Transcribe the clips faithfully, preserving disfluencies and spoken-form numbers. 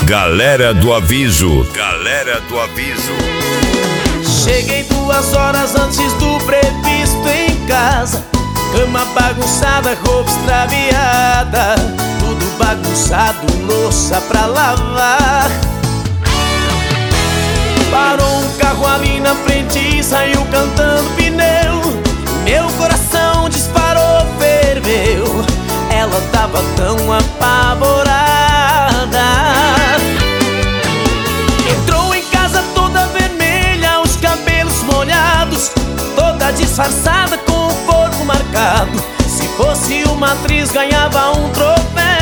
Galera do aviso. Galera do aviso. Cheguei duas horas antes do previsto em casa. Cama bagunçada, roupa extraviada, tudo bagunçado, louça pra lavar. Parou um carro ali na frente e saiu cantando pneu. Meu coração disparou, ferveu. Ela tava tão apavorada. Entrou em casa toda vermelha, os cabelos molhados, toda disfarçada com o corpo marcado. Se fosse uma atriz ganhava um troféu.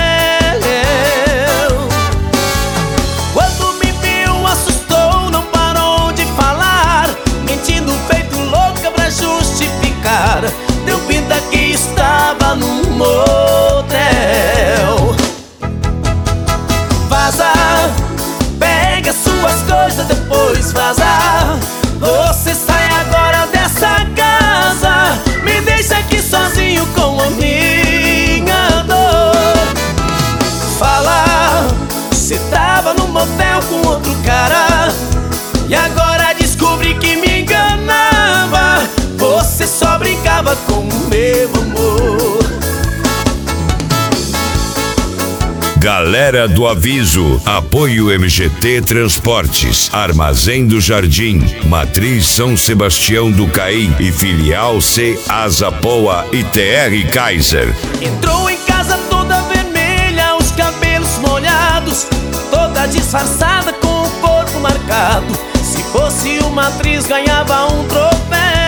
Quando me viu assustou, não parou de falar, mentindo feito louca pra justificar. Deu pinta que estava num motel. Vaza, pega suas coisas, depois vaza. Você sai agora dessa casa, me deixa aqui sozinho com a minha dor. Fala, você tava no motel com outro cara e agora descobri que me enganava. Você só brincava com o meu amor. Galera do aviso. Apoio M G T Transportes, Armazém do Jardim, Matriz São Sebastião do Caim e Filial C Asa Poa e T R Kaiser. Entrou em casa toda vermelha, os cabelos molhados, toda disfarçada com o corpo marcado. Se fosse uma atriz ganhava um troféu.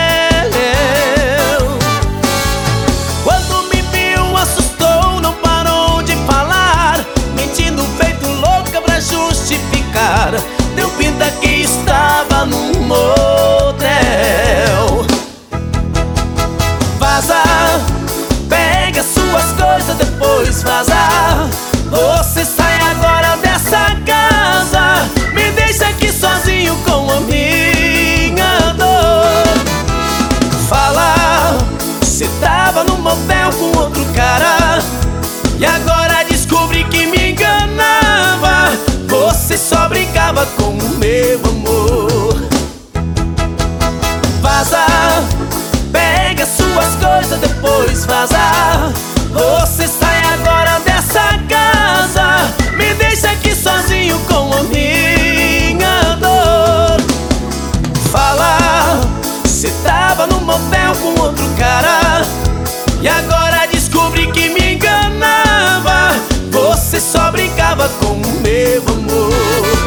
Quando me viu assustou, não parou de falar, mentindo feito louca pra justificar. Deu pinta que estava num motel. Vaza, pega suas coisas, depois vaza. Você sai agora dessa casa, me deixa aqui sozinho com a minha dor. Fala, você tava no motel com outro cara e agora descobri que me enganava. Você só brincava com o meu amor. Vaza, pega suas coisas, depois vaza. Você sai agora dessa casa, me deixa aqui sozinho com a minha dor. Fala, você tava no motel com outro cara e agora descobri que me enganava. Você só brincava com o meu amor.